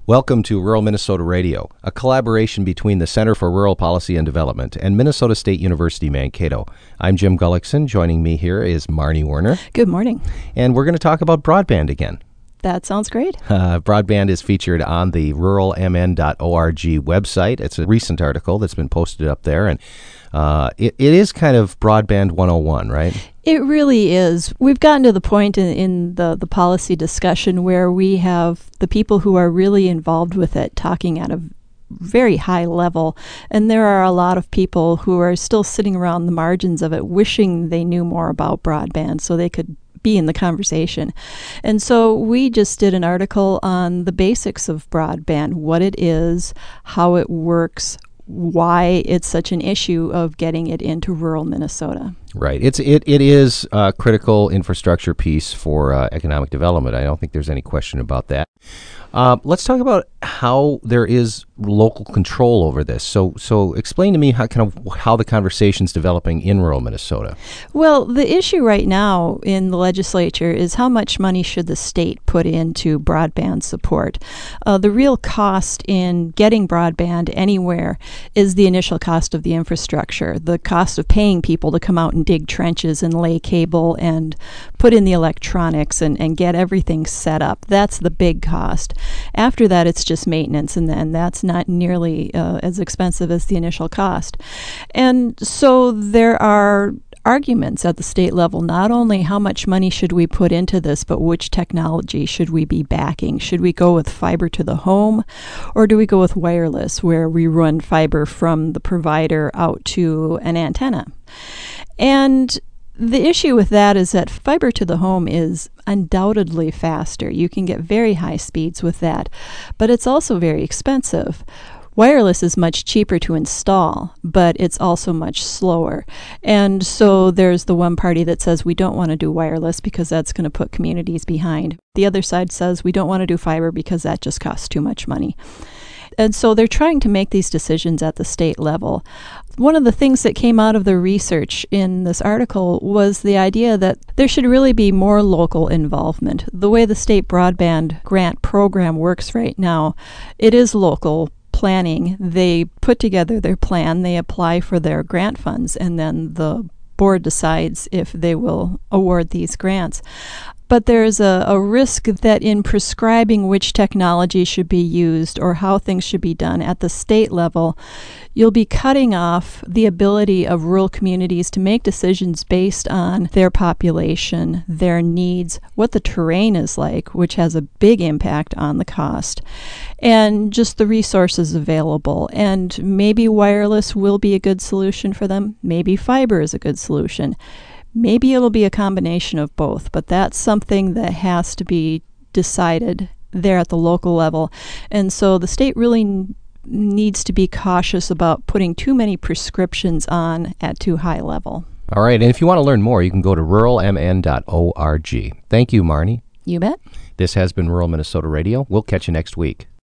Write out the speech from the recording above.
Welcome to Rural Minnesota Radio, a collaboration between the Center for Rural Policy and Development and Minnesota State University Mankato. I'm Jim Gullickson. Joining me here is Marnie Werner. Good morning. And we're going to talk about broadband again. That sounds great. Broadband is featured on the ruralmn.org website. It's a recent article that's been posted up there, and it is kind of broadband 101, right? It really is. We've gotten to the point in the policy discussion where we have the people who are really involved with it talking at a very high level, and there are a lot of people who are still sitting around the margins of it wishing they knew more about broadband so they could be in the conversation. And so we just did an article on the basics of broadband, what it is, how it works, why it's such an issue of getting it into rural Minnesota. Right. It is a critical infrastructure piece for economic development. I don't think there's any question about that. Let's talk about how there is local control over this. So explain to me how the conversation's developing in rural Minnesota. Well, the issue right now in the legislature is how much money should the state put into broadband support. The real cost in getting broadband anywhere is the initial cost of the infrastructure, the cost of paying people to come out and dig trenches and lay cable and put in the electronics and get everything set up. That's the big cost. After that, it's just maintenance, and then that's not nearly as expensive as the initial cost. And so there are arguments at the state level, not only how much money should we put into this, but which technology should we be backing? Should we go with fiber to the home, or do we go with wireless, where we run fiber from the provider out to an antenna? And the issue with that is that fiber to the home is undoubtedly faster. You can get very high speeds with that, but it's also very expensive. Wireless is much cheaper to install, but it's also much slower. And so there's the one party that says we don't want to do wireless because that's going to put communities behind. The other side says we don't want to do fiber because that just costs too much money. And so they're trying to make these decisions at the state level. One of the things that came out of the research in this article was the idea that there should really be more local involvement. The way the state broadband grant program works right now, it is local planning. They put together their plan, they apply for their grant funds, and then the board decides if they will award these grants. But there's a risk that in prescribing which technology should be used or how things should be done at the state level, you'll be cutting off the ability of rural communities to make decisions based on their population, their needs, what the terrain is like, which has a big impact on the cost, and just the resources available. And maybe wireless will be a good solution for them. Maybe fiber is a good solution. Maybe it'll be a combination of both, but that's something that has to be decided there at the local level. And so the state really needs to be cautious about putting too many prescriptions on at too high level. All right, and if you want to learn more, you can go to ruralmn.org. Thank you, Marnie. You bet. This has been Rural Minnesota Radio. We'll catch you next week.